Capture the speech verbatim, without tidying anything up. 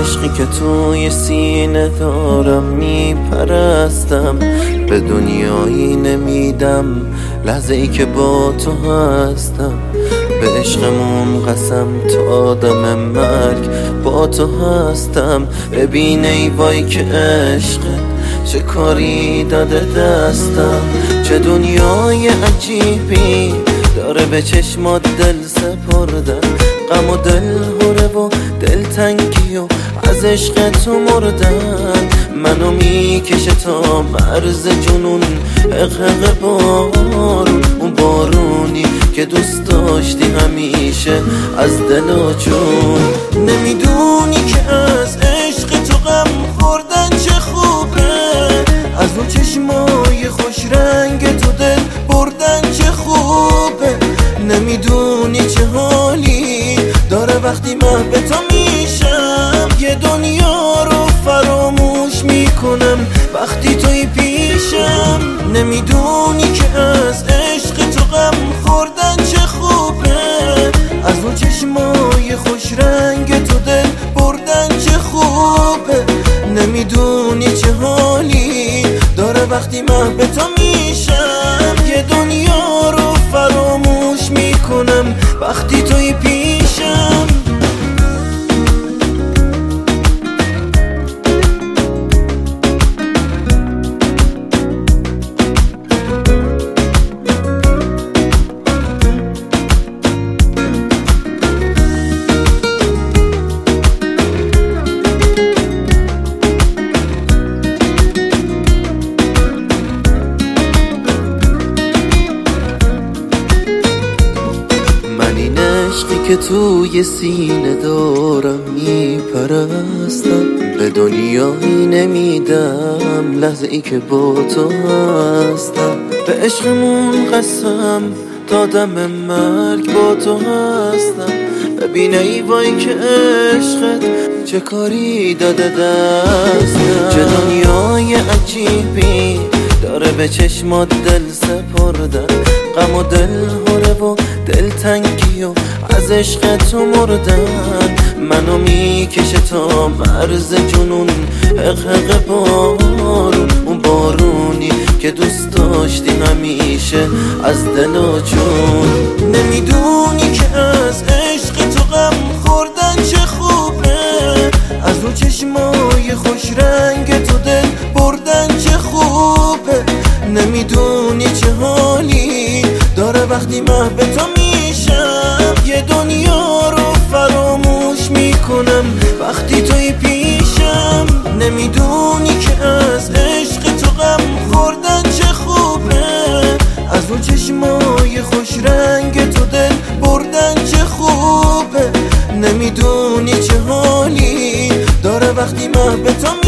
عشقی که توی سینه دارم میپرستم، به دنیایی نمیدم لحظه ای که با تو هستم. به عشقمون قسم تا دم مرگ با تو هستم. ببین ای وای که عشقت چه کاری داده دستم، چه دنیای عجیبی داره به چشمات دل سپردن. غم و دل هره و دل تنگی و از عشق تو مردن. منو میکشه تا مرز جنون، حقق بارون، اون بارونی که دوست داشتی همیشه از دل و جون. نمیدونی که از عشق تو غم خوردن چه خوبه، از اون چشمای خوش رنگ تو دل بردن چه خوبه. نمیدونی چه حالی داره وقتی محو تو میشم، یه دنیا رو فراموش میکنم وقتی توی پیشم. نمیدونی که از عشق تو غم خوردن چه خوبه، از اون چشمای خوش رنگ تو دل بردن چه خوبه. نمیدونی چه حالی داره وقتی محو تو میشم، یه دنیا رو فراموش میکنم وقتی توی پیشم. عشقی که توی سینه دارم میپرستم، به دنیایی نمیدم لحظه ای که با تو هستم. به عشقمون قسم تا دم مرگ با تو هستم. ببین ای وای که عشقت چه کاری داده دستم، چه دنیای عجیبی داره به چشمات دل سپردن. غم و دل هره و دل تنگی و از عشق تو مردن. منو میکشه تا مرز جنون، حقق بارون، اون بارونی که دوست داشتی همیشه از دل و جون. نمیدونی که از عشق تو غم خوردن چه خوبه، از اون چشمای خوش رنگ تو دل بردن چه خوبه. نمیدونی چه حالی داره وقتی محو تو میشم، یه دنیا رو فراموش میکنم وقتی توی پیشم. نمیدونی که از عشق تو غم خوردن چه خوبه، از اون چشمای خوش رنگ تو دل بردن چه خوبه. نمیدونی چه حالی داره وقتی محو تو